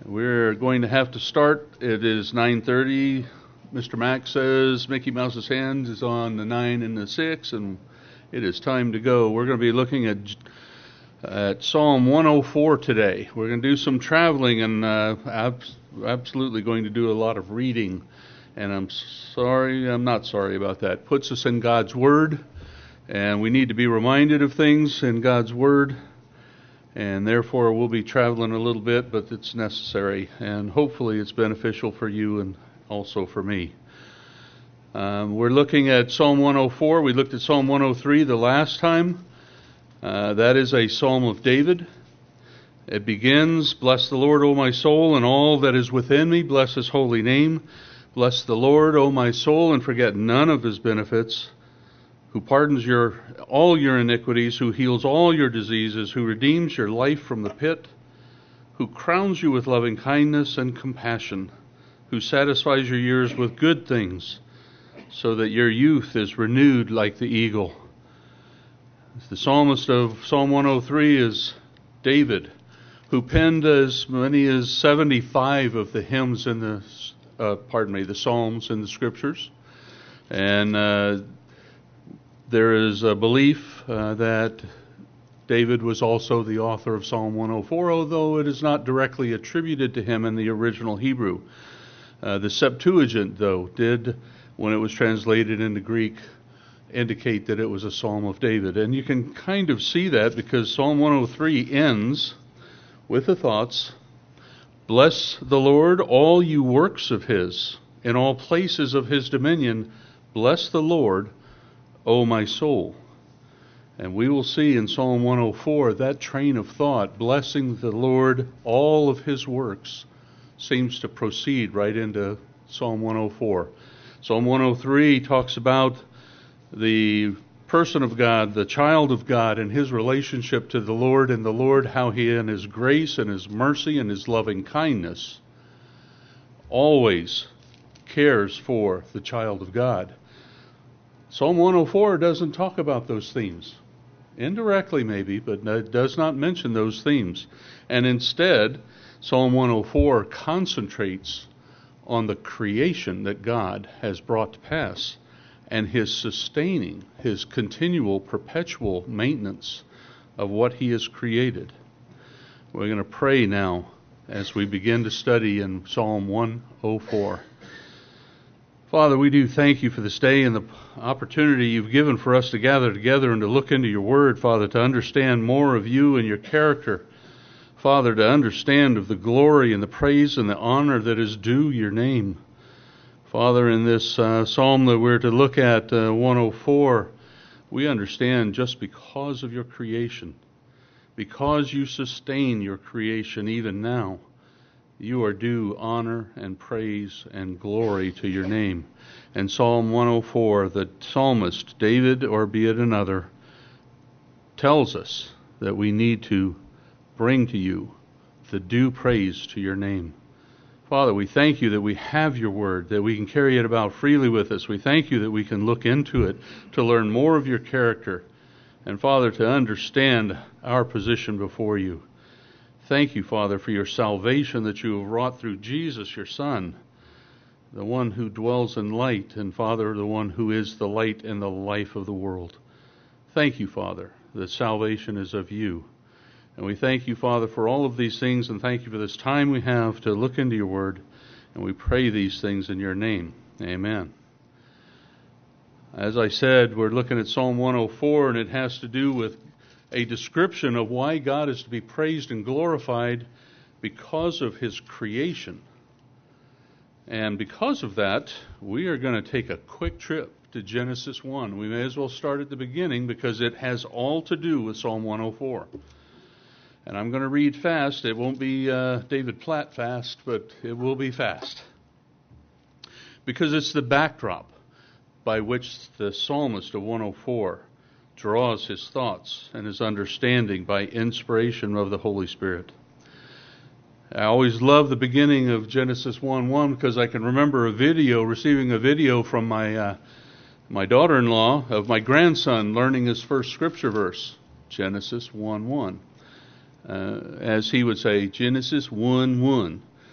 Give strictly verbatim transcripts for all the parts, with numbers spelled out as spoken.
We're going to have to start. It is nine thirty. Mister Mack says Mickey Mouse's hand is on the nine and the six, and it is time to go. We're going to be looking at at Psalm one oh four today. We're going to do some traveling and uh, ab- absolutely going to do a lot of reading. And I'm sorry, I'm not sorry about that. Puts us in God's Word, and we need to be reminded of things in God's Word. And therefore, we'll be traveling a little bit, but it's necessary. And hopefully it's beneficial for you and also for me. Um, we're looking at Psalm one oh four. We looked at Psalm one oh three the last time. Uh, that is a psalm of David. It begins, "Bless the Lord, O my soul, and all that is within me. Bless his holy name. Bless the Lord, O my soul, and forget none of his benefits, who pardons your all your iniquities, who heals all your diseases, who redeems your life from the pit, who crowns you with loving kindness and compassion, who satisfies your years with good things, so that your youth is renewed like the eagle." The psalmist of Psalm one oh three is David, who penned as many as seventy-five of the hymns in the, uh, pardon me, the psalms in the scriptures. And uh, there is a belief uh, that David was also the author of Psalm one oh four, although it is not directly attributed to him in the original Hebrew. Uh, the Septuagint, though, did, when it was translated into Greek, indicate that it was a Psalm of David. And you can kind of see that because Psalm one oh three ends with the thoughts, "Bless the Lord, all you works of his, in all places of his dominion. Bless the Lord, O my soul." And we will see in Psalm one oh four that train of thought, blessing the Lord, all of his works, seems to proceed right into Psalm one oh four. Psalm one oh three talks about the person of God, the child of God, and his relationship to the Lord, and the Lord, how he in his grace and his mercy and his loving kindness always cares for the child of God. Psalm one oh four doesn't talk about those themes. Indirectly maybe, but it does not mention those themes. And instead, Psalm one oh four concentrates on the creation that God has brought to pass and his sustaining, his continual, perpetual maintenance of what he has created. We're going to pray now as we begin to study in Psalm one oh four. Father, we do thank you for this day and the opportunity you've given for us to gather together and to look into your word, Father, to understand more of you and your character. Father, to understand of the glory and the praise and the honor that is due your name. Father, in this uh, psalm that we're to look at, uh, one oh four, we understand just because of your creation, because you sustain your creation even now, you are due honor and praise and glory to your name. And Psalm one oh four, the psalmist, David or be it another, tells us that we need to bring to you the due praise to your name. Father, we thank you that we have your word, that we can carry it about freely with us. We thank you that we can look into it to learn more of your character. And Father, to understand our position before you. Thank you, Father, for your salvation that you have wrought through Jesus, your Son, the one who dwells in light, and Father, the one who is the light and the life of the world. Thank you, Father, that salvation is of you. And we thank you, Father, for all of these things, and thank you for this time we have to look into your word. And we pray these things in your name. Amen. As I said, we're looking at Psalm one oh four, and it has to do with a description of why God is to be praised and glorified because of his creation. And because of that, we are going to take a quick trip to Genesis one. We may as well start at the beginning because it has all to do with Psalm one oh four. And I'm going to read fast. It won't be uh, David Platt fast, but it will be fast. Because it's the backdrop by which the psalmist of one oh four draws his thoughts and his understanding by inspiration of the Holy Spirit. I always love the beginning of Genesis one one because I can remember a video, receiving a video from my uh, my daughter-in-law of my grandson learning his first scripture verse, Genesis one one. Uh, as he would say, Genesis one one.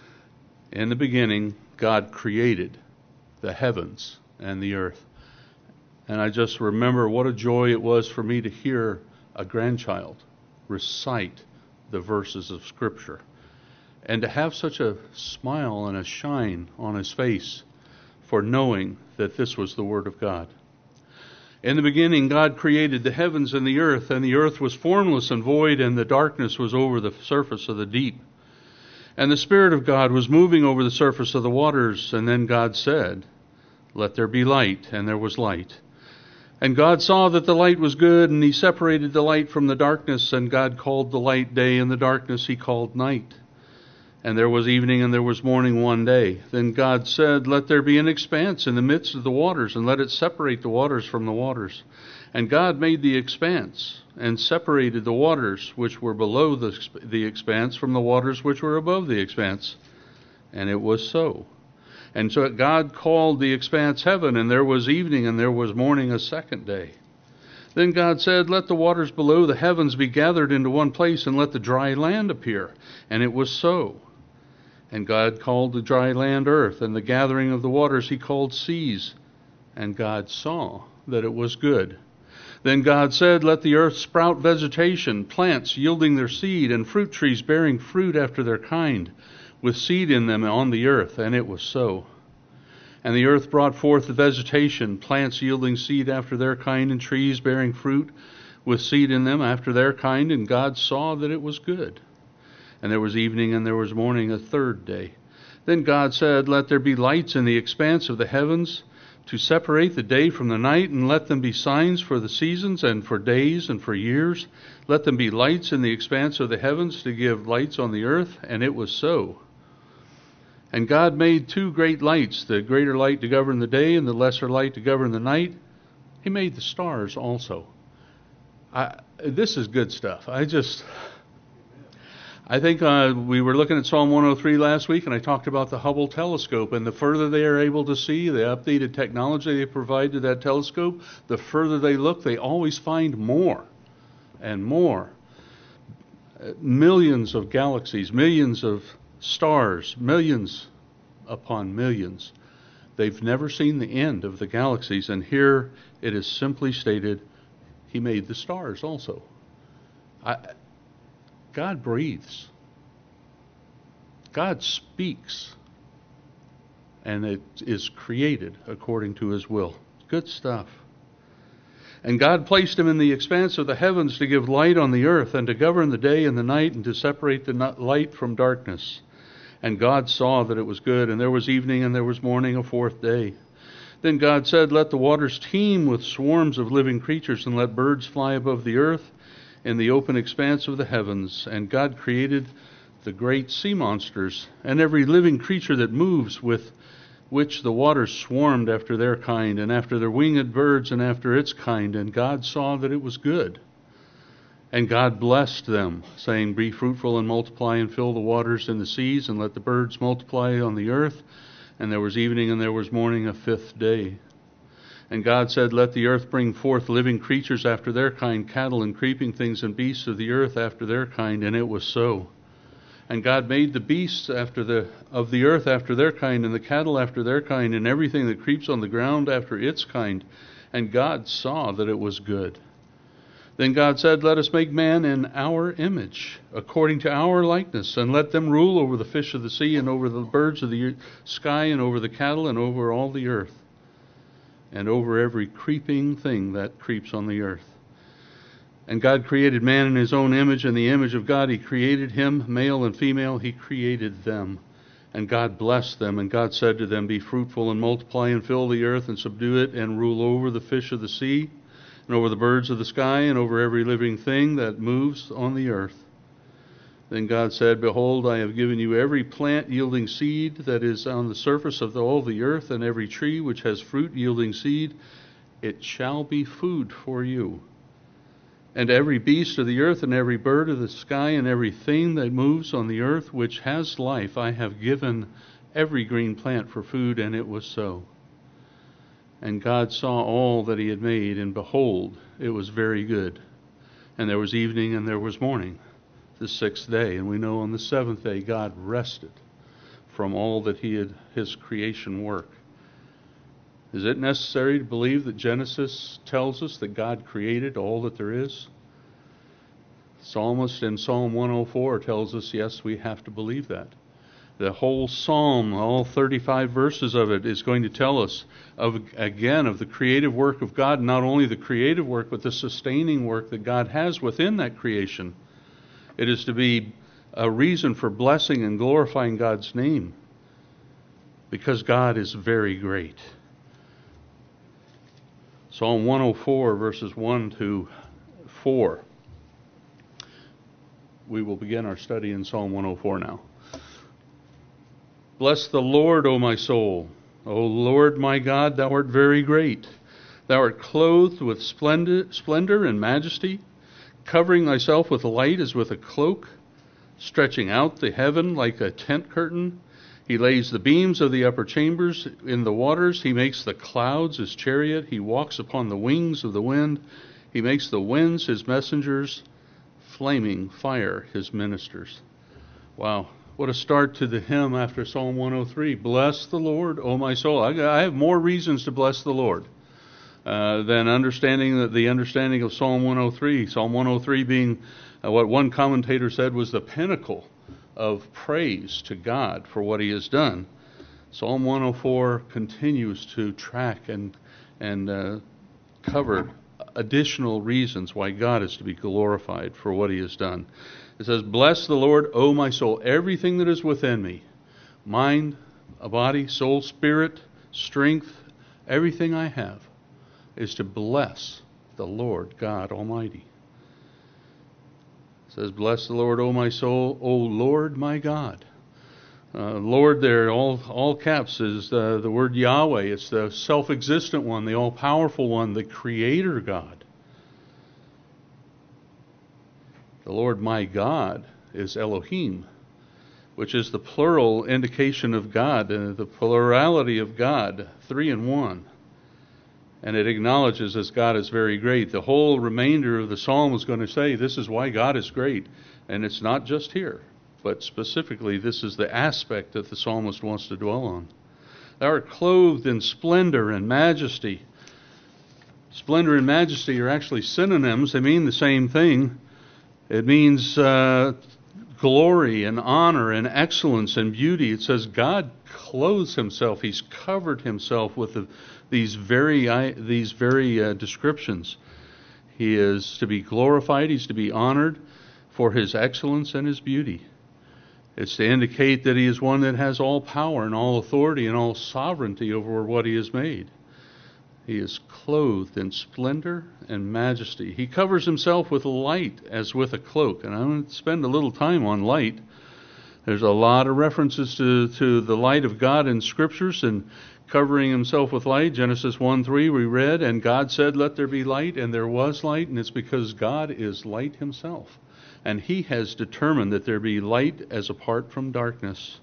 In the beginning, God created the heavens and the earth. And I just remember what a joy it was for me to hear a grandchild recite the verses of Scripture, and to have such a smile and a shine on his face for knowing that this was the Word of God. In the beginning, God created the heavens and the earth, and the earth was formless and void, and the darkness was over the surface of the deep. And the Spirit of God was moving over the surface of the waters. And then God said, "Let there be light," and there was light. And God saw that the light was good, and he separated the light from the darkness, and God called the light day, and the darkness he called night. And there was evening and there was morning one day. Then God said, "Let there be an expanse in the midst of the waters, and let it separate the waters from the waters." And God made the expanse, and separated the waters which were below the, the expanse from the waters which were above the expanse. And it was so. And so God called the expanse heaven, and there was evening and there was morning a second day. Then God said, "Let the waters below the heavens be gathered into one place, and let the dry land appear." And it was so. And God called the dry land earth, and the gathering of the waters he called seas. And God saw that it was good. Then God said, "Let the earth sprout vegetation, plants yielding their seed, and fruit trees bearing fruit after their kind, with seed in them on the earth." And it was so. And the earth brought forth the vegetation, plants yielding seed after their kind, and trees bearing fruit with seed in them after their kind. And God saw that it was good. And there was evening and there was morning a third day. Then God said, "Let there be lights in the expanse of the heavens, to separate the day from the night, and let them be signs for the seasons and for days and for years. Let them be lights in the expanse of the heavens to give lights on the earth." And it was so. And God made two great lights, the greater light to govern the day and the lesser light to govern the night. He made the stars also. I, this is good stuff. I just... I think uh, we were looking at Psalm one oh three last week, and I talked about the Hubble telescope, and the further they are able to see, the updated technology they provide to that telescope, the further they look, they always find more and more. Millions of galaxies, millions of stars, millions upon millions. They've never seen the end of the galaxies, and here it is simply stated, he made the stars also. I... God breathes. God speaks. And it is created according to his will. Good stuff. And God placed him in the expanse of the heavens to give light on the earth, and to govern the day and the night, and to separate the light from darkness. And God saw that it was good, and there was evening and there was morning a fourth day. Then God said, "Let the waters teem with swarms of living creatures, and let birds fly above the earth in the open expanse of the heavens." And God created the great sea monsters, and every living creature that moves, with which the waters swarmed after their kind, and after their winged birds, and after its kind. And God saw that it was good. And God blessed them, saying, "Be fruitful and multiply, and fill the waters in the seas, and let the birds multiply on the earth." And there was evening and there was morning a fifth day. And God said, "Let the earth bring forth living creatures after their kind, cattle and creeping things and beasts of the earth after their kind." And it was so. And God made the beasts after the of the earth after their kind, and the cattle after their kind, and everything that creeps on the ground after its kind. And God saw that it was good. Then God said, "Let us make man in our image, according to our likeness, and let them rule over the fish of the sea, and over the birds of the sky, and over the cattle, and over all the earth, and over every creeping thing that creeps on the earth." And God created man in his own image, in the image of God he created him, male and female he created them. And God blessed them, and God said to them, "Be fruitful and multiply, and fill the earth, and subdue it, and rule over the fish of the sea, and over the birds of the sky, and over every living thing that moves on the earth." Then God said, "Behold, I have given you every plant yielding seed that is on the surface of all the earth, and every tree which has fruit yielding seed. It shall be food for you. And every beast of the earth, and every bird of the sky, and every thing that moves on the earth which has life, I have given every green plant for food." And it was so. And God saw all that he had made, and behold, it was very good. And there was evening and there was morning, the sixth day. And we know on the seventh day God rested from all that he had, his creation work. Is it necessary to believe that Genesis tells us that God created all that there is? Psalmist in Psalm one oh four tells us, yes, we have to believe that. The whole psalm, all thirty-five verses of it, is going to tell us, of again, of the creative work of God, not only the creative work, but the sustaining work that God has within that creation. It is to be a reason for blessing and glorifying God's name, because God is very great. Psalm one oh four, verses one to four. We will begin our study in Psalm one oh four now. Bless the Lord, O my soul. O Lord my God, thou art very great. Thou art clothed with splendor, splendor and majesty, covering thyself with light as with a cloak, stretching out the heaven like a tent curtain. He lays the beams of the upper chambers in the waters. He makes the clouds his chariot. He walks upon the wings of the wind. He makes the winds his messengers, flaming fire his ministers. Wow. What a start to the hymn after Psalm one oh three. Bless the Lord, O my soul. I, I have more reasons to bless the Lord uh, than understanding the, the understanding of Psalm one oh three. Psalm one oh three being uh, what one commentator said was the pinnacle of praise to God for what he has done. Psalm one oh four continues to track and, and uh, cover additional reasons why God is to be glorified for what he has done. It says, bless the Lord, O my soul, everything that is within me, mind, a body, soul, spirit, strength, everything I have is to bless the Lord God Almighty. It says, bless the Lord, O my soul, O Lord my God. Uh, Lord there, all, all caps, is the, the word Yahweh. It's the self-existent one, the all-powerful one, the Creator God. The Lord my God is Elohim, which is the plural indication of God, uh, the plurality of God, three in one. And it acknowledges as God is very great. The whole remainder of the psalm is going to say this is why God is great. And it's not just here, but specifically this is the aspect that the psalmist wants to dwell on. Thou art clothed in splendor and majesty. Splendor and majesty are actually synonyms. They mean the same thing. It means uh, glory and honor and excellence and beauty. It says God clothes himself. He's covered himself with the, these very these very uh, descriptions. He is to be glorified. He's to be honored for his excellence and his beauty. It's to indicate that he is one that has all power and all authority and all sovereignty over what he has made. He is clothed in splendor and majesty. He covers himself with light as with a cloak. And I'm going to spend a little time on light. There's a lot of references to, to the light of God in scriptures and covering himself with light. Genesis one three we read, and God said, let there be light, and there was light. And it's because God is light himself. And he has determined that there be light as apart from darkness.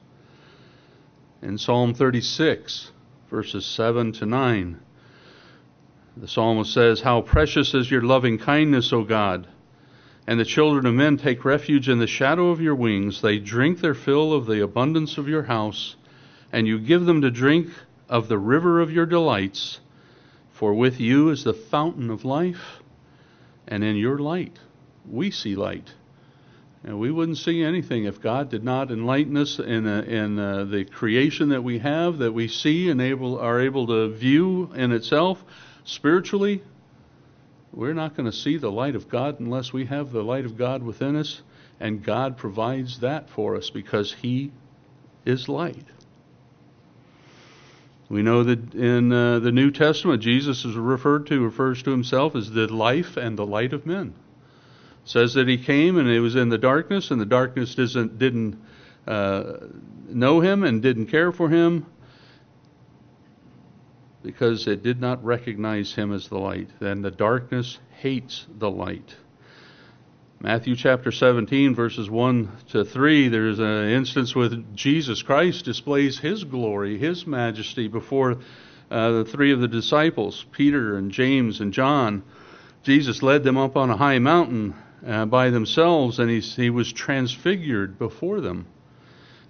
In Psalm thirty-six, verses seven to nine, the psalmist says, how precious is your loving kindness, O God! And the children of men take refuge in the shadow of your wings. They drink their fill of the abundance of your house, and you give them to drink of the river of your delights. For with you is the fountain of life, and in your light we see light. And we wouldn't see anything if God did not enlighten us in, uh, in uh, the creation that we have, that we see and able, are able to view in itself. Spiritually, we're not going to see the light of God unless we have the light of God within us, and God provides that for us because he is light. We know that in uh, the New Testament, Jesus is referred to, refers to himself as the life and the light of men. It says that he came and it was in the darkness, and the darkness didn't, didn't uh, know him and didn't care for him, because it did not recognize him as the light. Then the darkness hates the light. Matthew chapter seventeen, verses one to three, there's an instance with Jesus Christ displays his glory, his majesty before uh, the three of the disciples, Peter and James and John. Jesus led them up on a high mountain uh, by themselves, and he, he was transfigured before them.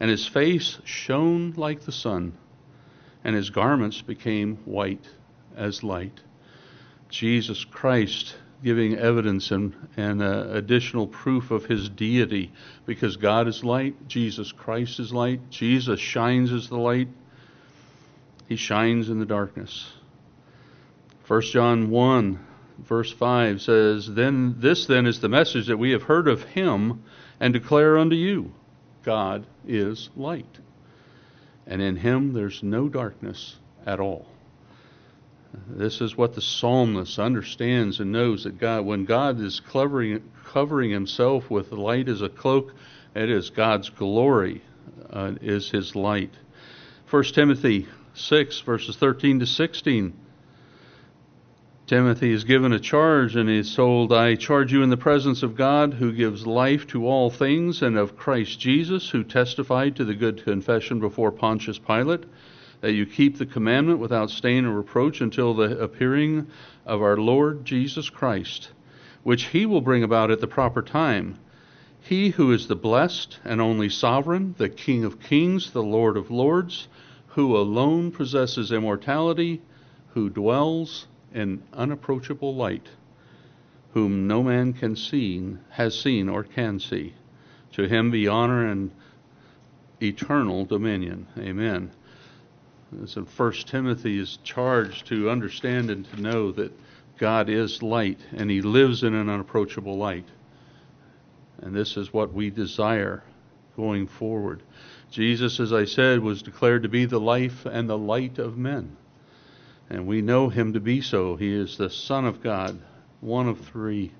and his face shone like the sun, and his garments became white as light. Jesus Christ giving evidence and, and uh, additional proof of his deity, because God is light, Jesus Christ is light, Jesus shines as the light. He shines in the darkness. First John one, verse five says, Then this then is the message that we have heard of him and declare unto you, God is light, and in him there's no darkness at all. This is what the psalmist understands and knows, that God, when God is covering, covering himself with light as a cloak, it is God's glory uh, is his light. First Timothy six, verses thirteen to sixteen. Timothy is given a charge, and he is told, I charge you in the presence of God, who gives life to all things, and of Christ Jesus, who testified to the good confession before Pontius Pilate, that you keep the commandment without stain or reproach until the appearing of our Lord Jesus Christ, which he will bring about at the proper time. He who is the blessed and only sovereign, the King of kings, the Lord of lords, who alone possesses immortality, who dwells in unapproachable light, whom no man can see, has seen or can see. To him be honor and eternal dominion. Amen. So First Timothy is charged to understand and to know that God is light, and he lives in an unapproachable light. And this is what we desire going forward. Jesus, as I said, was declared to be the life and the light of men. And we know him to be so. He is the Son of God, one of three.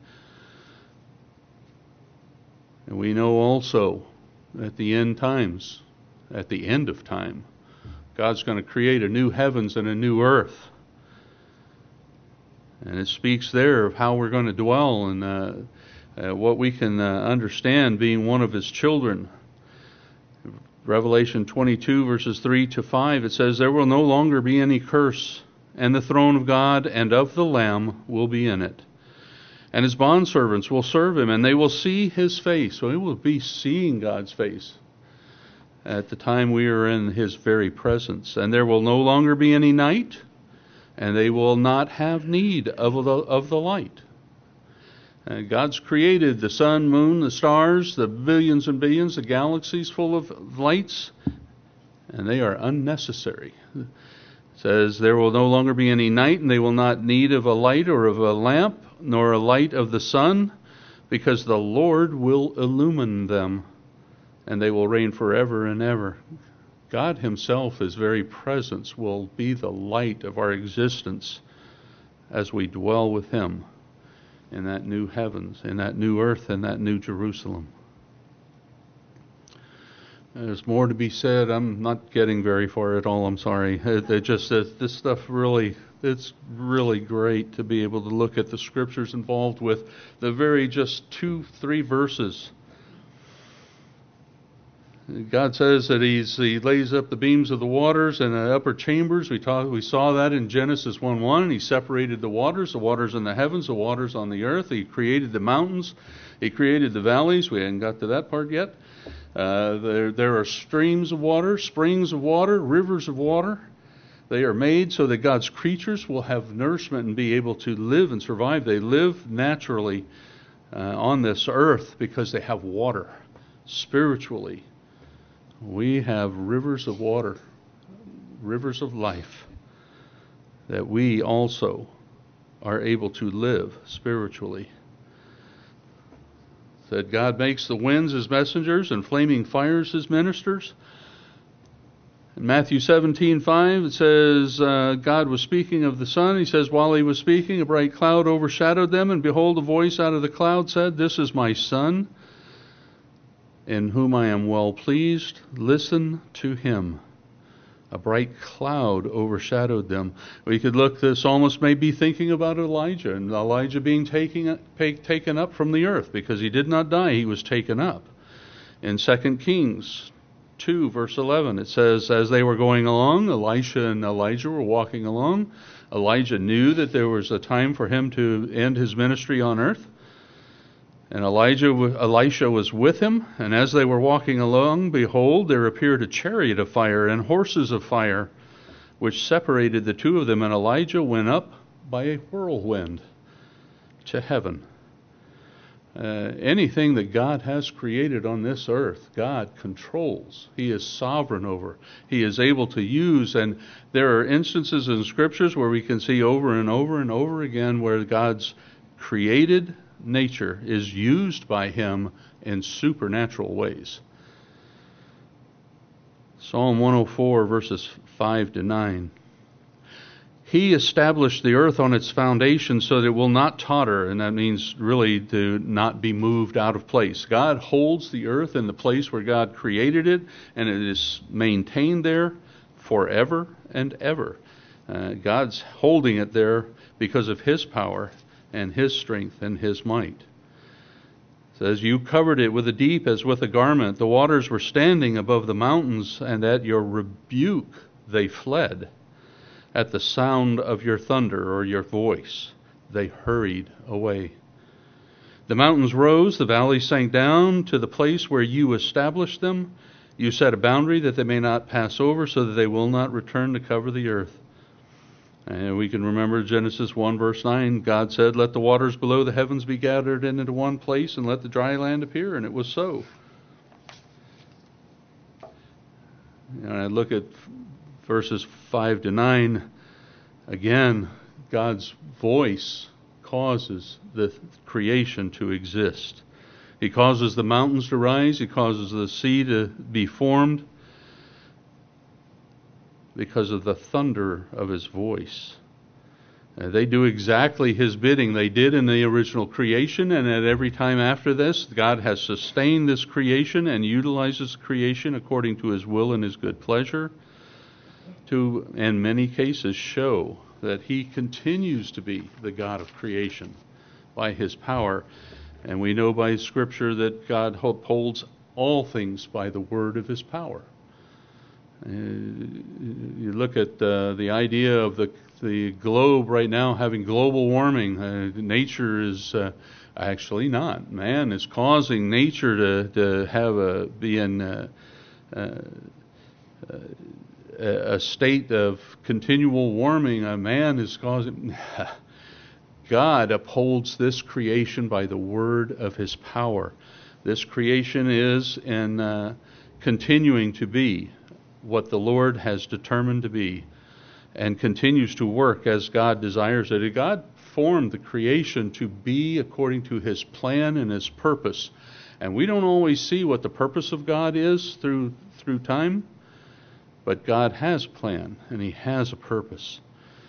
And we know also at the end times, at the end of time, God's going to create a new heavens and a new earth. And it speaks there of how we're going to dwell, and uh, uh, what we can uh, understand being one of his children. Revelation twenty-two, verses three to five, it says, There will no longer be any curse, and the throne of God and of the Lamb will be in it. And his bondservants will serve him, and they will see his face. So we will be seeing God's face at the time we are in his very presence. And there will no longer be any night, and they will not have need of the, of the light. And God's created the sun, moon, the stars, the billions and billions, the galaxies full of lights, and they are unnecessary. It says, There will no longer be any night, and they will not need of a light or of a lamp, nor a light of the sun, because the Lord will illumine them, and they will reign forever and ever. God himself, his very presence, will be the light of our existence as we dwell with him in that new heavens, in that new earth, in that new Jerusalem. There's more to be said. I'm not getting very far at all. I'm sorry. It, it just says this stuff really, it's really great to be able to look at the scriptures involved with the very just two, three verses. God says that he's, he lays up the beams of the waters and the upper chambers. We, talk, we saw that in Genesis one one. He separated the waters, the waters in the heavens, the waters on the earth. He created the mountains. He created the valleys. We haven't got to that part yet. Uh, there, there are streams of water, springs of water, rivers of water. They are made so that God's creatures will have nourishment and be able to live and survive. They live naturally uh, on this earth because they have water. Spiritually, we have rivers of water, rivers of life, that we also are able to live spiritually. That God makes the winds his messengers and flaming fires his ministers. In Matthew seventeen five, it says, uh, God was speaking of the sun. He says, while he was speaking, a bright cloud overshadowed them, and behold, a voice out of the cloud said, This is my son, in whom I am well pleased. Listen to him. A bright cloud overshadowed them. We could look, the psalmist may be thinking about Elijah, and Elijah being taken, taken up from the earth, because he did not die, he was taken up. In Second Kings two, verse eleven, it says, as they were going along, Elisha and Elijah were walking along. Elijah knew that there was a time for him to end his ministry on earth. And Elijah, Elisha was with him, and as they were walking along, behold, there appeared a chariot of fire and horses of fire, which separated the two of them, and Elijah went up by a whirlwind to heaven. Uh, anything that God has created on this earth, God controls. He is sovereign over. He is able to use, and there are instances in scriptures where we can see over and over and over again where God's created nature is used by him in supernatural ways. Psalm one oh four, verses five to nine. He established the earth on its foundation so that it will not totter, and that means really to not be moved out of place. God holds the earth in the place where God created it, and it is maintained there forever and ever. Uh, God's holding it there because of his power and his strength and his might. It says, you covered it with the deep as with a garment. The waters were standing above the mountains, and at your rebuke they fled. At the sound of your thunder or your voice, they hurried away. The mountains rose, the valleys sank down to the place where you established them. You set a boundary that they may not pass over, so that they will not return to cover the earth. And we can remember Genesis one, verse nine. God said, let the waters below the heavens be gathered into one place, and let the dry land appear. And it was so. And I look at verses five to nine, again, God's voice causes the creation to exist. He causes the mountains to rise. He causes the sea to be formed because of the thunder of his voice. Uh, they do exactly his bidding. They did in the original creation, and at every time after this, God has sustained this creation and utilizes creation according to his will and his good pleasure, to, in many cases, show that he continues to be the God of creation by his power. And we know by Scripture that God upholds all things by the word of his power. Uh, you look at uh, the idea of the the globe right now having global warming. Uh, nature is uh, actually not. Man is causing nature to, to have a be in uh, uh, uh, a state of continual warming. A man is causing. God upholds this creation by the word of his power. This creation is in uh, continuing to be what the Lord has determined to be, and continues to work as God desires it. God formed the creation to be according to his plan and his purpose. And we don't always see what the purpose of God is through through time, but God has a plan and he has a purpose.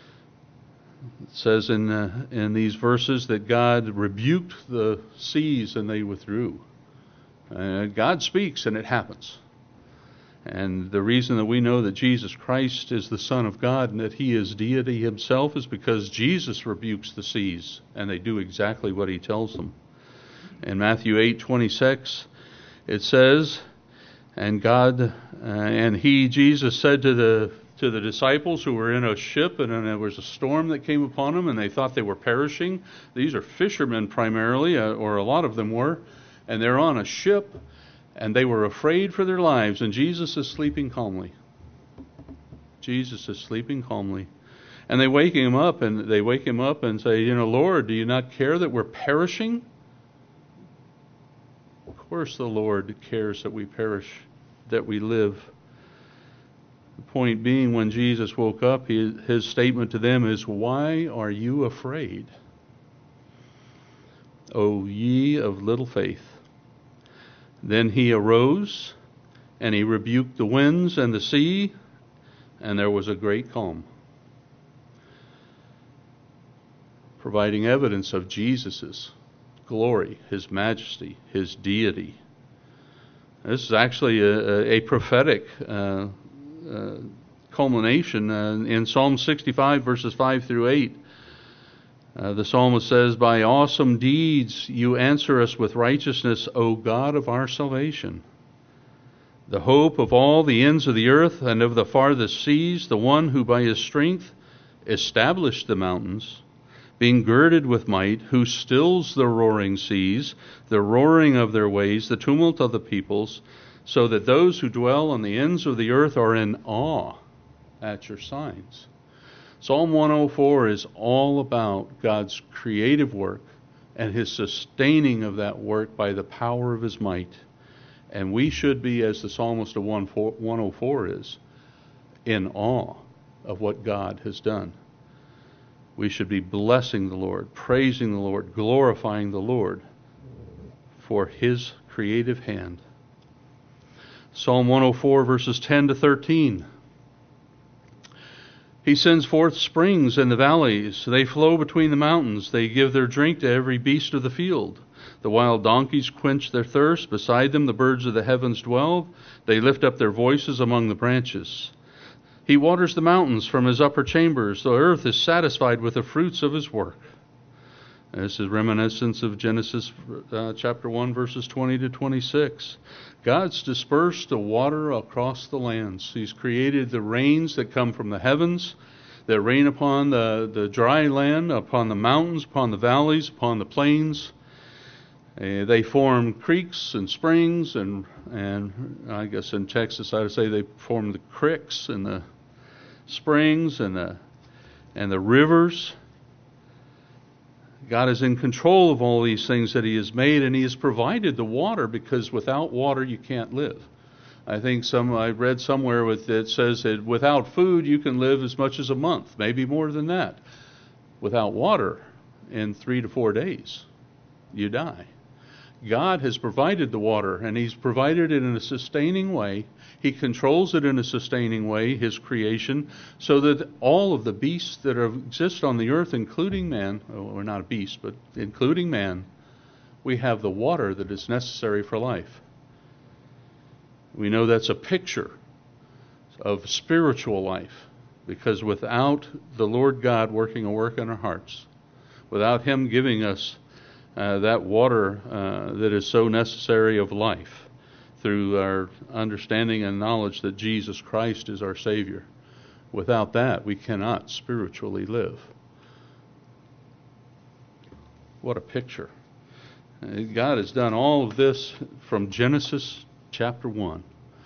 It says in uh, in these verses that God rebuked the seas and they withdrew. Uh, God speaks and it happens. And the reason that we know that Jesus Christ is the Son of God and that he is deity himself is because Jesus rebukes the seas, and they do exactly what he tells them. In Matthew eight twenty-six, it says, and God, uh, and he, Jesus, said to the to the disciples who were in a ship, and then there was a storm that came upon them, and they thought they were perishing. These are fishermen primarily, uh, or a lot of them were, and they're on a ship, and they were afraid for their lives, and Jesus is sleeping calmly. Jesus is sleeping calmly. And they wake him up, and they wake him up and say, you know, Lord, do you not care that we're perishing? Of course the Lord cares that we perish, that we live. The point being, when Jesus woke up, his, his statement to them is, why are you afraid, O ye of little faith? Then he arose, and he rebuked the winds and the sea, and there was a great calm, providing evidence of Jesus' glory, his majesty, his deity. This is actually a, a prophetic uh, uh, culmination uh, in Psalm sixty-five, verses five through eight. Uh, the psalmist says, by awesome deeds you answer us with righteousness, O God of our salvation. The hope of all the ends of the earth and of the farthest seas, the one who by his strength established the mountains, being girded with might, who stills the roaring seas, the roaring of their waves, the tumult of the peoples, so that those who dwell on the ends of the earth are in awe at your signs. Psalm one oh four is all about God's creative work and his sustaining of that work by the power of his might. And we should be, as the psalmist of one oh four is, in awe of what God has done. We should be blessing the Lord, praising the Lord, glorifying the Lord for his creative hand. Psalm one oh four, verses ten to thirteen. He sends forth springs in the valleys. They flow between the mountains. They give their drink to every beast of the field. The wild donkeys quench their thirst. Beside them the birds of the heavens dwell. They lift up their voices among the branches. He waters the mountains from his upper chambers. The earth is satisfied with the fruits of his work. This is reminiscence of Genesis uh, chapter one, verses twenty to twenty-six. God's dispersed the water across the lands. He's created the rains that come from the heavens, that rain upon the, the dry land, upon the mountains, upon the valleys, upon the plains. Uh, they form creeks and springs, and and I guess in Texas I would say they form the creeks and the springs and the and the rivers. God is in control of all these things that he has made, and he has provided the water, because without water you can't live. I think some I read somewhere with it says that without food you can live as much as a month, maybe more than that. Without water, in three to four days, you die. God has provided the water, and he's provided it in a sustaining way. He controls it in a sustaining way, his creation, so that all of the beasts that are, exist on the earth, including man, or not a beast, but including man, we have the water that is necessary for life. We know that's a picture of spiritual life, because without the Lord God working a work in our hearts, without him giving us Uh, that water uh, that is so necessary of life, through our understanding and knowledge that Jesus Christ is our Savior. Without that, we cannot spiritually live. What a picture. Uh, God has done all of this from Genesis chapter one.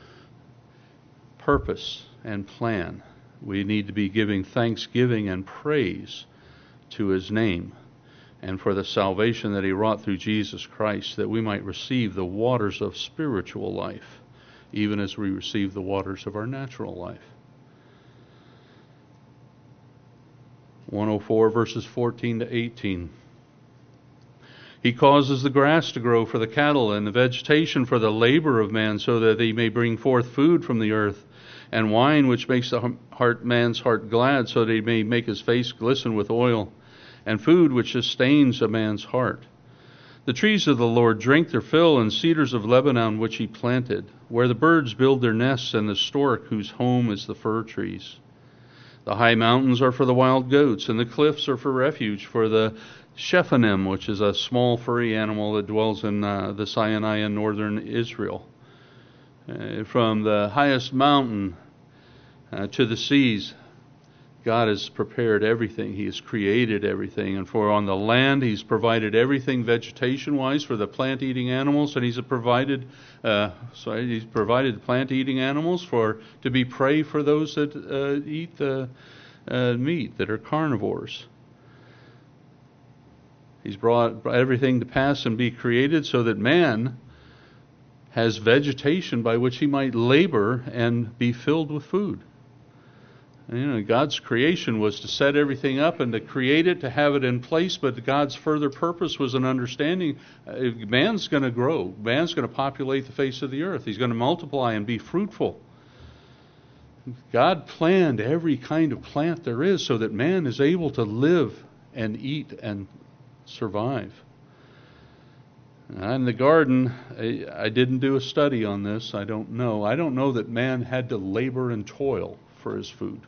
Purpose and plan. We need to be giving thanksgiving and praise to his name, and for the salvation that he wrought through Jesus Christ, that we might receive the waters of spiritual life, even as we receive the waters of our natural life. one oh four, verses fourteen to eighteen. He causes the grass to grow for the cattle, and the vegetation for the labor of man, so that he may bring forth food from the earth, and wine which makes the heart man's heart glad, so that he may make his face glisten with oil, and food which sustains a man's heart. The trees of the Lord drink their fill, and cedars of Lebanon which he planted, where the birds build their nests, and the stork whose home is the fir trees. The high mountains are for the wild goats, and the cliffs are for refuge for the Shephanim, which is a small furry animal that dwells in uh, the Sinai in northern Israel. Uh, from the highest mountain uh, to the seas, God has prepared everything. He has created everything. And for on the land, he's provided everything vegetation-wise for the plant-eating animals, and he's provided, uh, sorry, he's provided plant-eating animals for to be prey for those that uh, eat the uh, meat, that are carnivores. He's brought everything to pass and be created so that man has vegetation by which he might labor and be filled with food. You know, God's creation was to set everything up and to create it, to have it in place, but God's further purpose was an understanding. Uh, man's going to grow. Man's going to populate the face of the earth. He's going to multiply and be fruitful. God planned every kind of plant there is so that man is able to live and eat and survive. In the garden, I, I didn't do a study on this. I don't know. I don't know that man had to labor and toil for his food.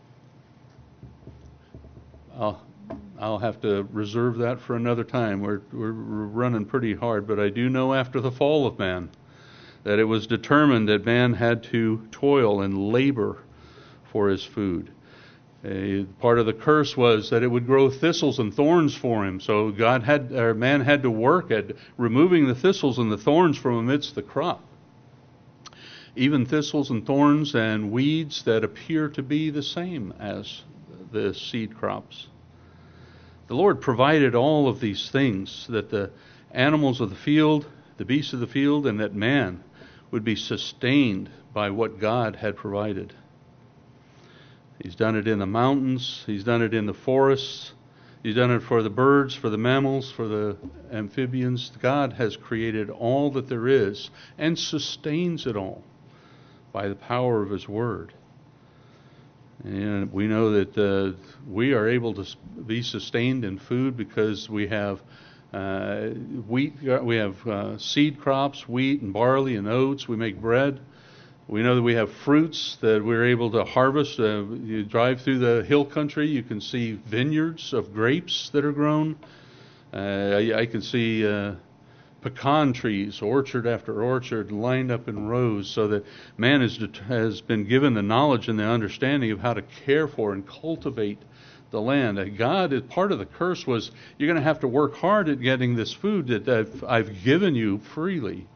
I'll, I'll have to reserve that for another time. We're, we're running pretty hard, but I do know after the fall of man that it was determined that man had to toil and labor for his food. A part of the curse was that it would grow thistles and thorns for him. So God had, or man had to work at removing the thistles and the thorns from amidst the crop. Even thistles and thorns and weeds that appear to be the same as the seed crops. The Lord provided all of these things, that the animals of the field, the beasts of the field, and that man would be sustained by what God had provided. He's done it in the mountains. He's done it in the forests. He's done it for the birds, for the mammals, for the amphibians. God has created all that there is and sustains it all by the power of His Word. And we know that uh, we are able to be sustained in food because we have uh, wheat, we have uh, seed crops, wheat and barley and oats. We make bread. We know that we have fruits that we're able to harvest. Uh, you drive through the hill country, you can see vineyards of grapes that are grown. Uh, I, I can see uh, pecan trees, orchard after orchard, lined up in rows, so that man is, has been given the knowledge and the understanding of how to care for and cultivate the land. Uh, God, is part of the curse was you're going to have to work hard at getting this food that I've, I've given you freely.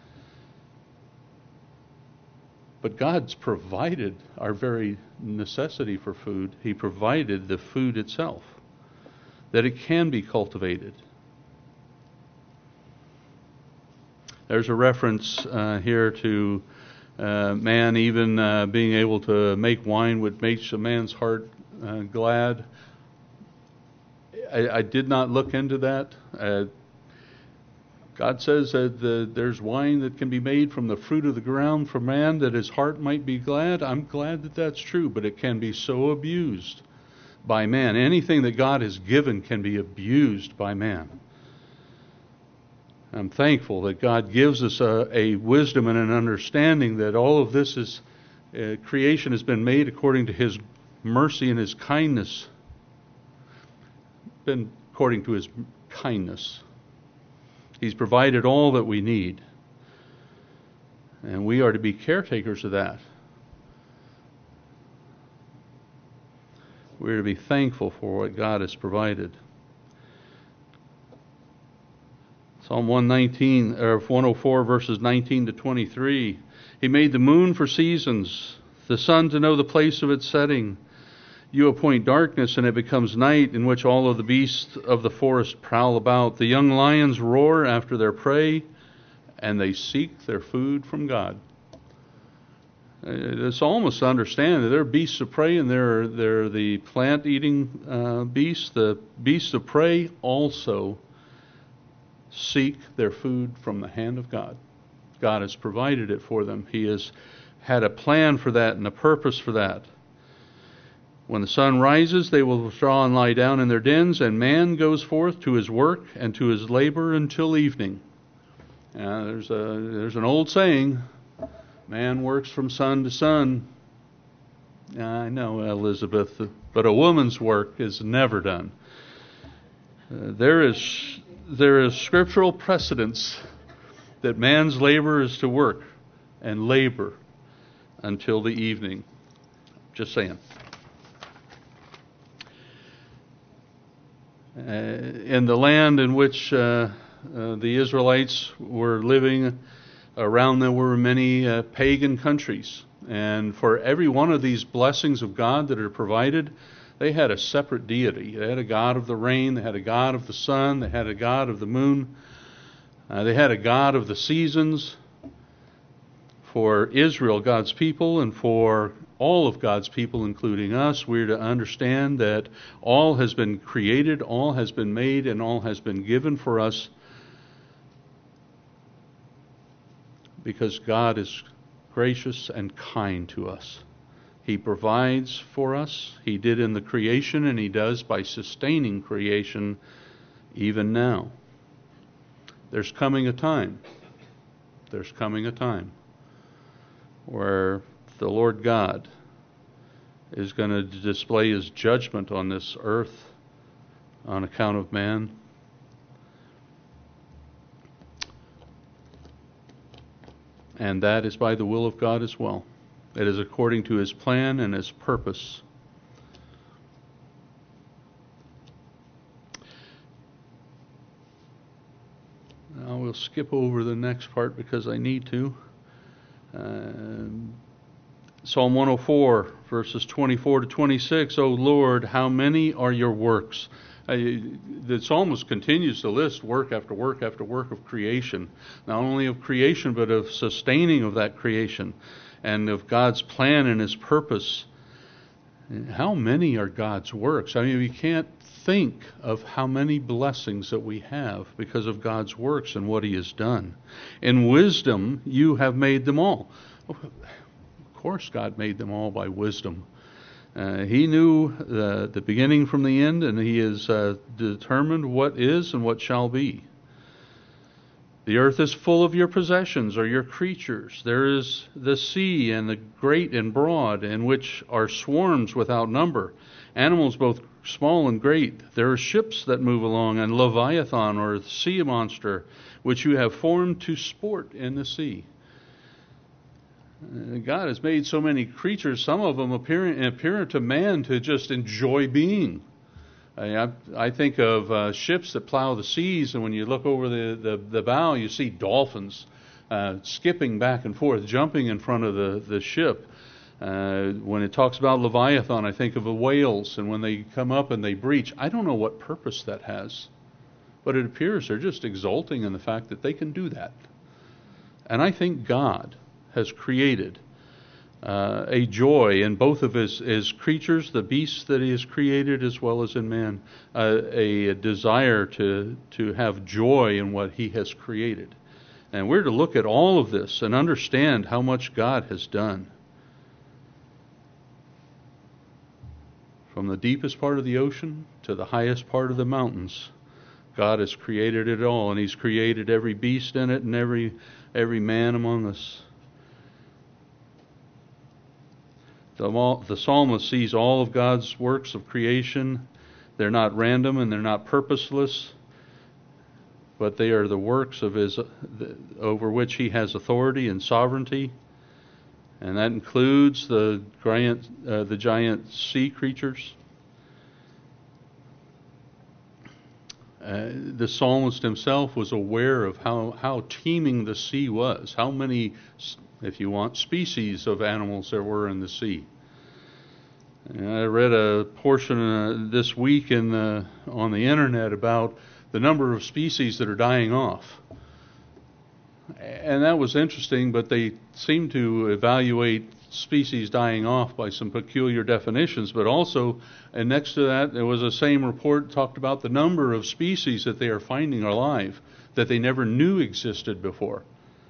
But God's provided our very necessity for food. He provided the food itself, that it can be cultivated. There's a reference uh, here to uh, man even uh, being able to make wine, which makes a man's heart uh, glad. I, I did not look into that. Uh, God says that the, there's wine that can be made from the fruit of the ground for man, that his heart might be glad. I'm glad that that's true, but it can be so abused by man. Anything that God has given can be abused by man. I'm thankful that God gives us a, a wisdom and an understanding that all of this is, uh, creation has been made according to His mercy and His kindness. Been according to His kindness. He's provided all that we need. And we are to be caretakers of that. We're to be thankful for what God has provided. Psalm one nineteen, or one oh four, verses nineteen to twenty-three. He made the moon for seasons, the sun to know the place of its setting. You appoint darkness, and it becomes night, in which all of the beasts of the forest prowl about. The young lions roar after their prey, and they seek their food from God. The psalmists understand that there are beasts of prey, and there are, there are the plant-eating uh, beasts. The beasts of prey also seek their food from the hand of God. God has provided it for them. He has had a plan for that and a purpose for that. When the sun rises, they will withdraw and lie down in their dens, and man goes forth to his work and to his labor until evening. Uh, there's a there's an old saying, man works from sun to sun. I know, Elizabeth, but a woman's work is never done. Uh, there is there is scriptural precedence that man's labor is to work and labor until the evening. Just saying. Uh, in the land in which uh, uh, the Israelites were living, around them were many uh, pagan countries. And for every one of these blessings of God that are provided, they had a separate deity. They had a god of the rain, they had a god of the sun, they had a god of the moon, uh, they had a god of the seasons. For Israel, God's people, and for all of God's people, including us, we're to understand that all has been created, all has been made, and all has been given for us because God is gracious and kind to us. He provides for us. He did in the creation, and He does by sustaining creation even now. There's coming a time. There's coming a time where the Lord God is going to display His judgment on this earth on account of man. And that is by the will of God as well. It is according to His plan and His purpose. skip over the next part because I need to. Um, Psalm one oh four, verses twenty-four to twenty-six. O Lord, how many are your works? Uh, the psalmist continues to list work after work after work of creation. Not only of creation, but of sustaining of that creation and of God's plan and His purpose. How many are God's works? I mean, we can't think of how many blessings that we have because of God's works and what He has done. In wisdom, you have made them all. Of course, God made them all by wisdom. Uh, he knew the, the beginning from the end, and He has uh, determined what is and what shall be. The earth is full of your possessions, or your creatures. There is the sea, and the great and broad, in which are swarms without number, animals both small and great. There are ships that move along, and Leviathan, or the sea monster, which you have formed to sport in the sea. God has made so many creatures, some of them appear, appear to man to just enjoy being. I, I think of uh, ships that plow the seas, and when you look over the, the, the bow, you see dolphins uh, skipping back and forth, jumping in front of the, the ship. Uh, when it talks about Leviathan, I think of the whales, and when they come up and they breach, I don't know what purpose that has, but it appears they're just exulting in the fact that they can do that. And I think God has created uh, a joy in both of his, his creatures, the beasts that He has created, as well as in man, uh, a, a desire to, to have joy in what He has created. And we're to look at all of this and understand how much God has done. From the deepest part of the ocean to the highest part of the mountains, God has created it all, and He's created every beast in it and every every man among us. The, the psalmist sees all of God's works of creation. They're not random and they're not purposeless, but they are the works of His, the, over which He has authority and sovereignty. And that includes the giant, uh, the giant sea creatures. Uh, the psalmist himself was aware of how, how teeming the sea was, how many, if you want, species of animals there were in the sea. And I read a portion uh, this week in the, on the internet about the number of species that are dying off. And that was interesting, but they seem to evaluate species dying off by some peculiar definitions. But also, and next to that, there was a same report talked about the number of species that they are finding alive that they never knew existed before.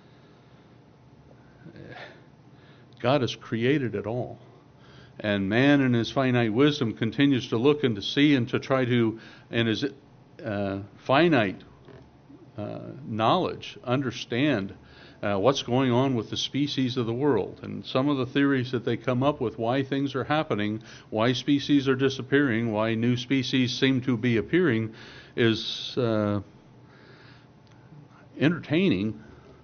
God has created it all. And man in his finite wisdom continues to look and to see and to try to, in his uh, finite Uh, knowledge, understand uh, what's going on with the species of the world. And some of the theories that they come up with, why things are happening, why species are disappearing, why new species seem to be appearing, is uh, entertaining.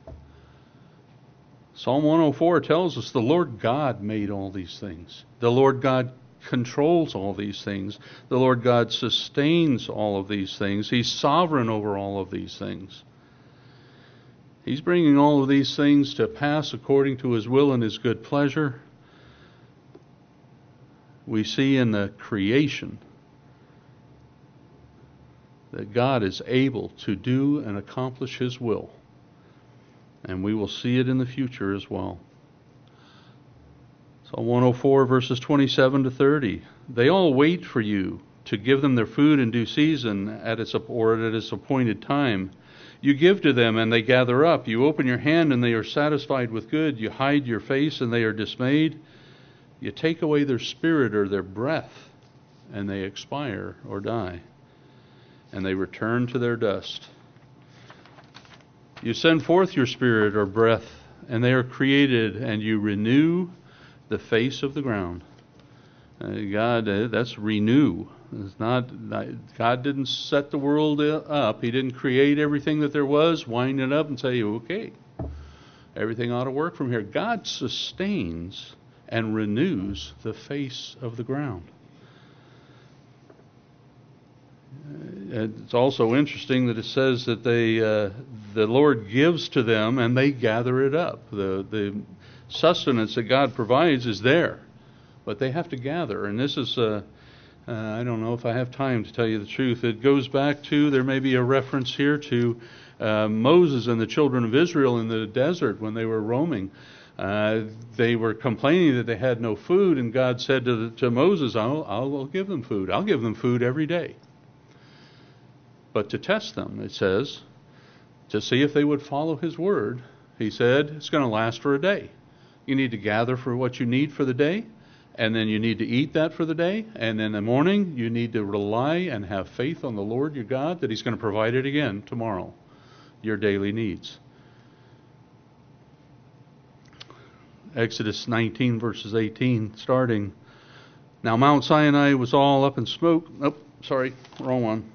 Psalm one oh four tells us the Lord God made all these things. The Lord God controls all these things. The Lord God sustains all of these things. He's sovereign over all of these things. He's bringing all of these things to pass according to His will and His good pleasure. We see in the creation that God is able to do and accomplish His will. And we will see it in the future as well. Psalm one oh four, verses twenty-seven to thirty. They all wait for you to give them their food in due season at its, or at its appointed time. You give to them and they gather up. You open your hand and they are satisfied with good. You hide your face and they are dismayed. You take away their spirit or their breath and they expire or die. And they return to their dust. You send forth your spirit or breath and they are created, and you renew the face of the ground. Uh, God, uh, that's renew. It's not, not. God didn't set the world up. He didn't create everything that there was, wind it up, and say, okay, everything ought to work from here. God sustains and renews the face of the ground. It's also interesting that it says that they, uh, the Lord gives to them and they gather it up. The, the sustenance that God provides is there, but they have to gather. And this is, uh, uh, I don't know if I have time to tell you the truth. It goes back to, there may be a reference here to uh, Moses and the children of Israel in the desert when they were roaming. Uh, they were complaining that they had no food, and God said to, the, to Moses, I'll, I'll give them food. I'll give them food every day. But to test them, it says, to see if they would follow his word, he said, it's going to last for a day. You need to gather for what you need for the day, and then you need to eat that for the day, and in the morning you need to rely and have faith on the Lord your God that he's going to provide it again tomorrow, your daily needs. Exodus nineteen, verses eighteen, starting. Now Mount Sinai was all up in smoke. Oh, sorry, wrong one.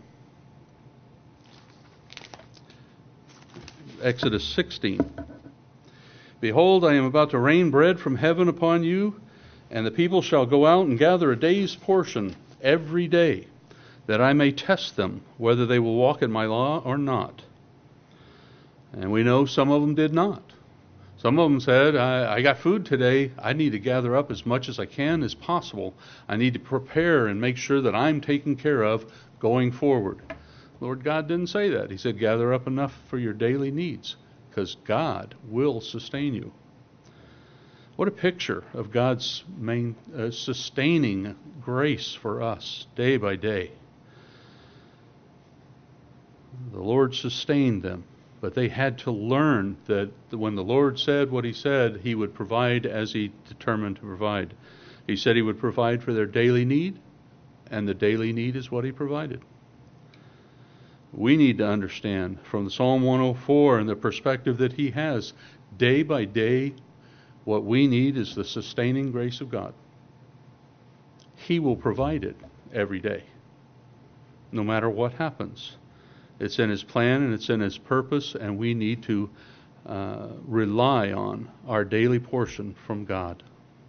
Exodus sixteen. Behold, I am about to rain bread from heaven upon you, and the people shall go out and gather a day's portion every day, that I may test them, whether they will walk in my law or not. And we know some of them did not. Some of them said, I, I got food today. I need to gather up as much as I can as possible. I need to prepare and make sure that I'm taken care of going forward. Lord God didn't say that. He said, gather up enough for your daily needs, because God will sustain you. What a picture of God's main, uh, sustaining grace for us day by day. The Lord sustained them, but they had to learn that when the Lord said what he said, he would provide as he determined to provide. He said he would provide for their daily need, and the daily need is what he provided. We need to understand from the Psalm one oh four and the perspective that he has, day by day, what we need is the sustaining grace of God. He will provide it every day, no matter what happens. It's in his plan and it's in his purpose, and we need to uh, rely on our daily portion from God.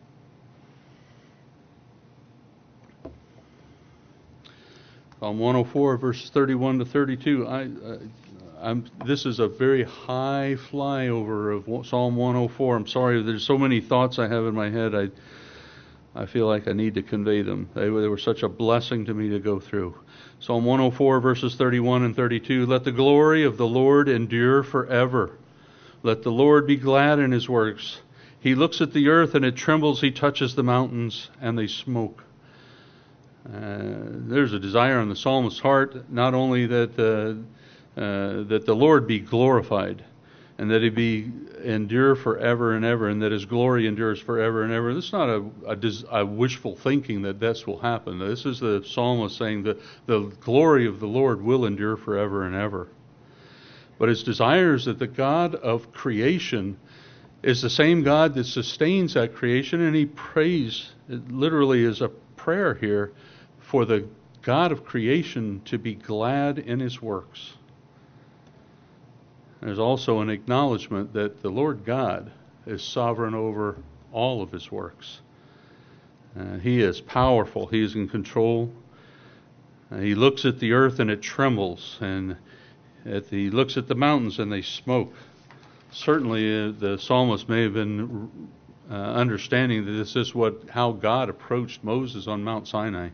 Psalm one oh four, verses thirty-one to thirty-two. I, uh, I'm, this is a very high flyover of Psalm one oh four. I'm sorry, there's so many thoughts I have in my head. I, I feel like I need to convey them. They, they were such a blessing to me to go through. Psalm one oh four, verses thirty-one and thirty-two. Let the glory of the Lord endure forever. Let the Lord be glad in his works. He looks at the earth and it trembles. He touches the mountains and they smoke. Uh, there's a desire in the psalmist's heart, not only that uh, uh, that the Lord be glorified, and that he be endure forever and ever, and that his glory endures forever and ever. This is not a, a, a wishful thinking that this will happen. This is the psalmist saying that the glory of the Lord will endure forever and ever. But his desire is that the God of creation is the same God that sustains that creation, and he prays, it literally is a prayer here, for the God of creation to be glad in his works. There's also an acknowledgement that the Lord God is sovereign over all of his works. Uh, he is powerful. He is in control. Uh, he looks at the earth and it trembles, and at the, he looks at the mountains and they smoke. Certainly uh, the psalmist may have been uh, understanding that this is what how God approached Moses on Mount Sinai.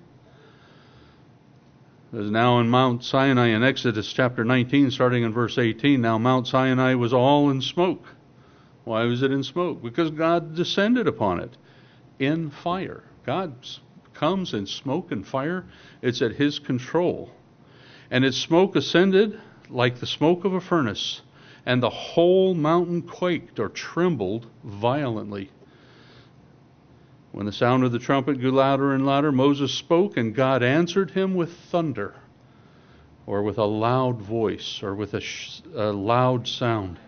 As now in Mount Sinai in Exodus chapter nineteen, starting in verse eighteen, now Mount Sinai was all in smoke. Why was it in smoke? Because God descended upon it in fire. God comes in smoke and fire. It's at his control. And its smoke ascended like the smoke of a furnace, and the whole mountain quaked or trembled violently. When the sound of the trumpet grew louder and louder, Moses spoke, and God answered him with thunder, or with a loud voice, or with a, sh- a loud sound.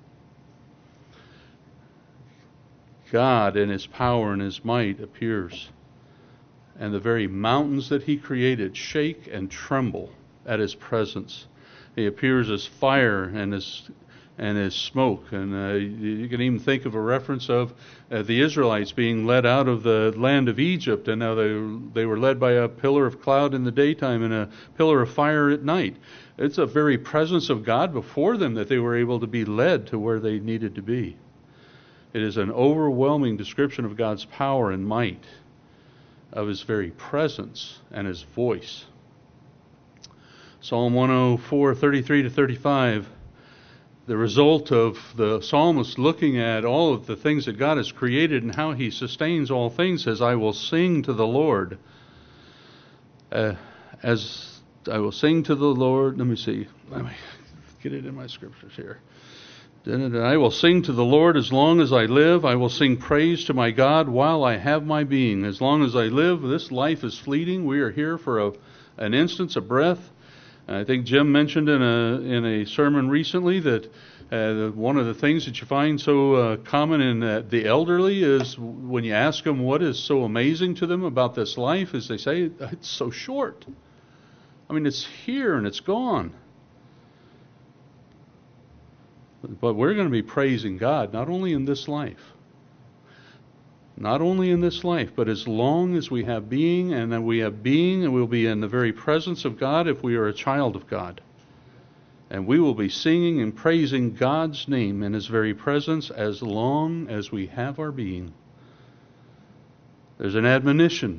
God in his power and his might appears, and the very mountains that he created shake and tremble at his presence. He appears as fire, and as and as smoke. And uh, you can even think of a reference of uh, the Israelites being led out of the land of Egypt, and now they, they were led by a pillar of cloud in the daytime and a pillar of fire at night. It's a very presence of God before them that they were able to be led to where they needed to be. It is an overwhelming description of God's power and might, of His very presence and His voice. Psalm one oh four, thirty-three to thirty-five, the result of the psalmist looking at all of the things that God has created and how He sustains all things, says, I will sing to the Lord. Uh, as I will sing to the Lord. Let me see. Let me get it in my scriptures here. I will sing to the Lord as long as I live. I will sing praise to my God while I have my being. As long as I live, this life is fleeting. We are here for a, an instance, a breath. I think Jim mentioned in a in a sermon recently that uh, one of the things that you find so uh, common in uh, the elderly is when you ask them what is so amazing to them about this life, is they say, it's so short. I mean, it's here and it's gone. But we're going to be praising God, not only in this life, not only in this life, but as long as we have being, and then we have being, and we'll be in the very presence of God if we are a child of God. And we will be singing and praising God's name in His very presence as long as we have our being. There's an admonition.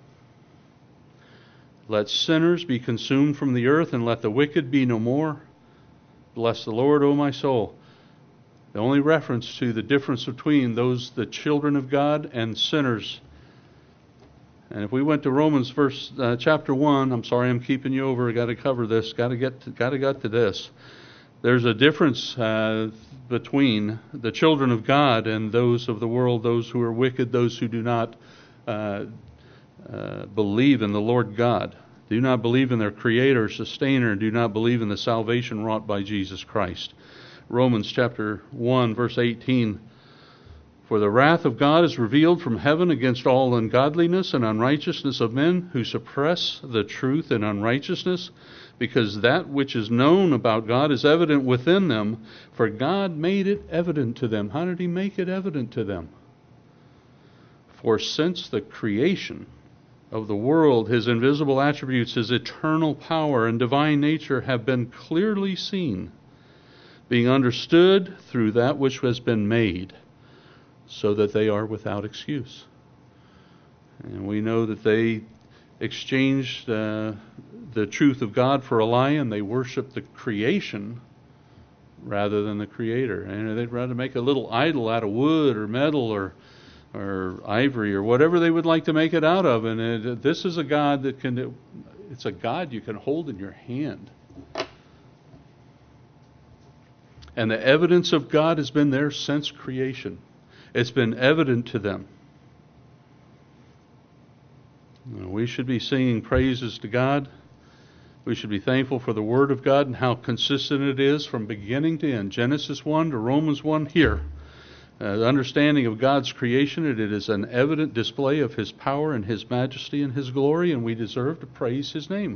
Let sinners be consumed from the earth, and let the wicked be no more. Bless the Lord, O my soul. The only reference to the difference between those, the children of God, and sinners. And if we went to Romans verse uh, chapter one, I'm sorry I'm keeping you over. I got to cover this. Got to get to, got to get to this. There's a difference uh, between the children of God and those of the world, those who are wicked, those who do not uh, Uh, believe in the Lord God, do not believe in their Creator, Sustainer, do not believe in the salvation wrought by Jesus Christ. Romans chapter one, verse eighteen, for the wrath of God is revealed from heaven against all ungodliness and unrighteousness of men who suppress the truth in unrighteousness, because that which is known about God is evident within them, for God made it evident to them. How did He make it evident to them? For since the creation of the world, His invisible attributes, His eternal power and divine nature have been clearly seen, being understood through that which has been made, so that they are without excuse. And we know that they exchanged uh, the truth of God for a lie, and they worshiped the creation rather than the Creator. And they'd rather make a little idol out of wood or metal or or ivory or whatever they would like to make it out of. And it, this is a God that can, it's a God you can hold in your hand. And the evidence of God has been there since creation. It's been evident to them. We should be singing praises to God. We should be thankful for the Word of God and how consistent it is from beginning to end. Genesis one to Romans one here. Uh, the understanding of God's creation, it is an evident display of His power and His majesty and His glory, and we deserve to praise His name.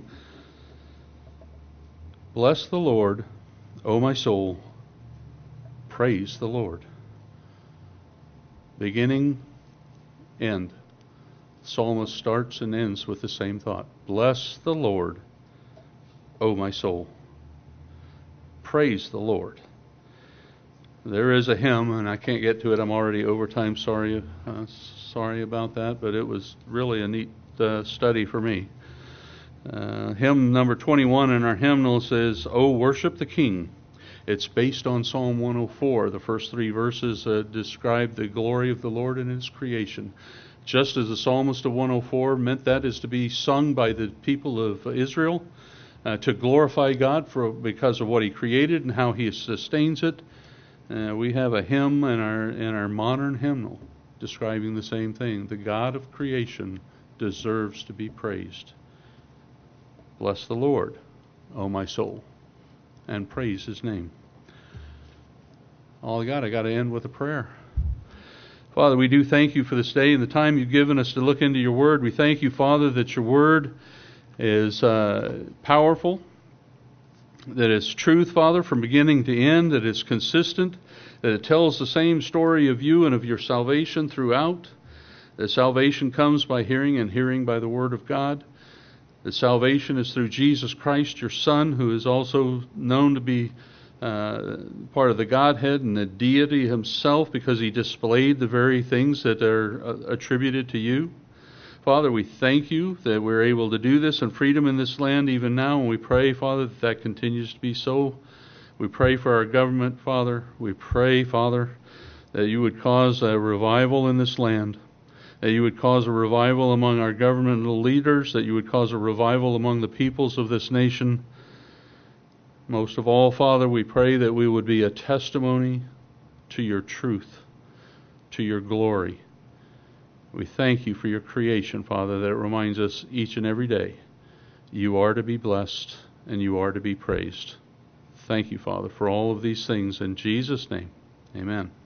Bless the Lord, O my soul. Praise the Lord. Beginning, end. The psalmist starts and ends with the same thought. Bless the Lord, O my soul. Praise the Lord. There is a hymn, and I can't get to it. I'm already over time. Sorry, uh, sorry about that, but it was really a neat uh, study for me. Uh, hymn number twenty-one in our hymnal says, "Oh, worship the King." It's based on Psalm one oh four. The first three verses uh, describe the glory of the Lord in His creation. Just as the psalmist of one oh four meant that is to be sung by the people of Israel uh, to glorify God for because of what He created and how He sustains it. Uh, we have a hymn in our in our modern hymnal describing the same thing. The God of creation deserves to be praised. Bless the Lord, O my soul, and praise His name. All I got, I got to end with a prayer. Father, we do thank You for this day and the time You've given us to look into Your Word. We thank You, Father, that Your Word is uh, powerful. that it's truth, Father, from beginning to end, that it's consistent, that it tells the same story of you and of your salvation throughout, that salvation comes by hearing and hearing by the Word of God, that salvation is through Jesus Christ, your Son, who is also known to be uh, part of the Godhead and the deity himself because he displayed the very things that are uh, attributed to you. Father, we thank you that we're able to do this in freedom in this land even now, and we pray, Father, that that continues to be so. We pray for our government, Father. We pray, Father, that you would cause a revival in this land, that you would cause a revival among our governmental leaders, that you would cause a revival among the peoples of this nation. Most of all, Father, we pray that we would be a testimony to your truth, to your glory. We thank you for your creation, Father, that it reminds us each and every day you are to be blessed and you are to be praised. Thank you, Father, for all of these things. In Jesus' name, amen.